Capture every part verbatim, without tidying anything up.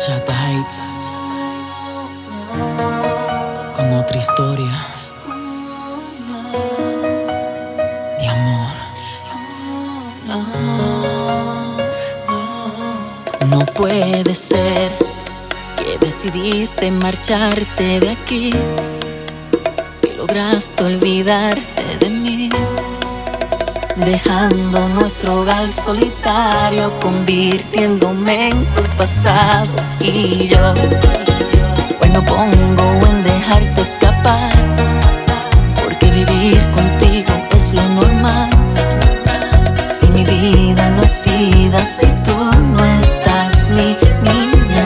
Bachata Heights, con otra historia de amor. No puede ser que decidiste marcharte de aquí, que lograste olvidarte de mí, dejando nuestro hogar solitario, convirtiéndome en tu pasado. Y yo hoy me pongo en dejarte escapar, porque vivir contigo es lo normal. Y mi vida no es vida si tú no estás, mi niña.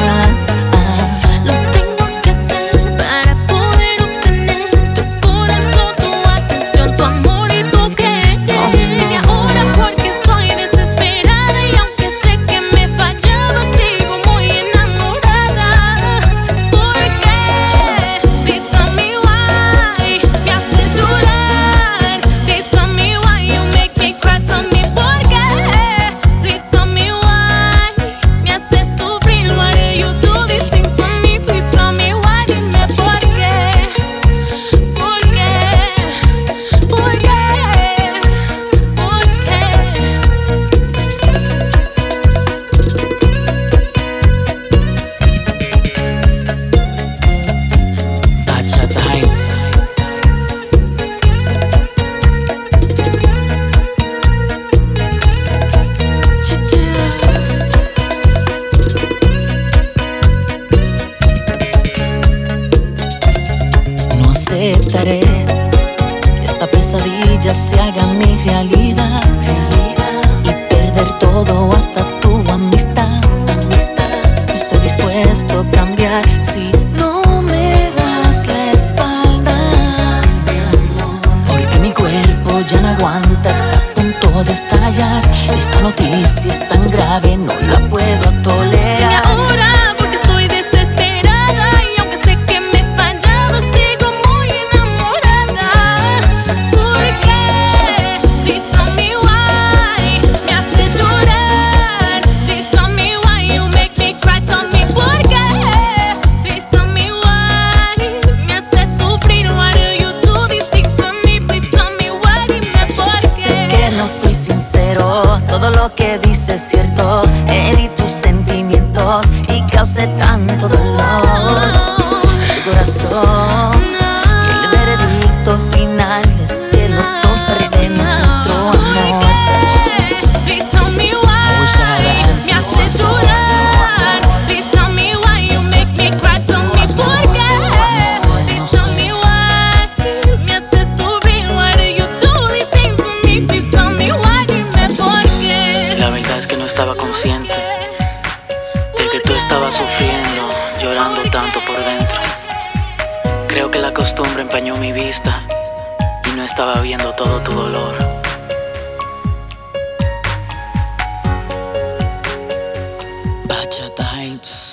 Lo tengo que hacer para poder obtener tu corazón, tu atención, tu amor y tu querer. Y ahora porque estoy desesperada, y aunque sé que me fallaba, sigo muy enamorada. Porque please tell me why me haces llorar. Please tell me why you make me cry. Tell me por qué. Please tell me why me haces sufrir. Why do you do these things to me? Please tell me why. Dime por qué. ¿Por qué? ¿Por qué? ¿Por qué? Bachata Heights. No aceptaré que esta pesadilla se haga mi realidad, y perder todo hasta tu amistad. Estoy dispuesto a cambiar si no me das la espalda, porque mi cuerpo ya no aguanta, está a punto de estallar. Esta noticia es tan grave, no la puedo Dime tolerar. ahora porque estoy desesperada, y aunque sé que me fallaba, sigo muy enamorada. ¿Por qué? Please tell me why me haces llorar. Please tell me why you make me cry. Tell me por qué. Please tell me why me haces sufrir. Why do you do these things to me? Please tell me why. Dime por Sé qué. que no fui sincero, todo lo que dices es cierto. Herí tus sentimientos y causé tanto dolor en tu corazón. Y el veredicto final es que los dos perdemos nuestro amor. Please tell me why wish I had an answer. me haces llorar. Please tell me why you make me cry. Tell me por qué. Please tell me why me haces sufrir. Why do you do these things to me? Please tell me why. Dime por qué. La verdad es que no estaba consciente de que tú estabas sufriendo, llorando tanto por dentro. Creo que la costumbre empañó mi vista y no estaba viendo todo tu dolor. Bachata Heights.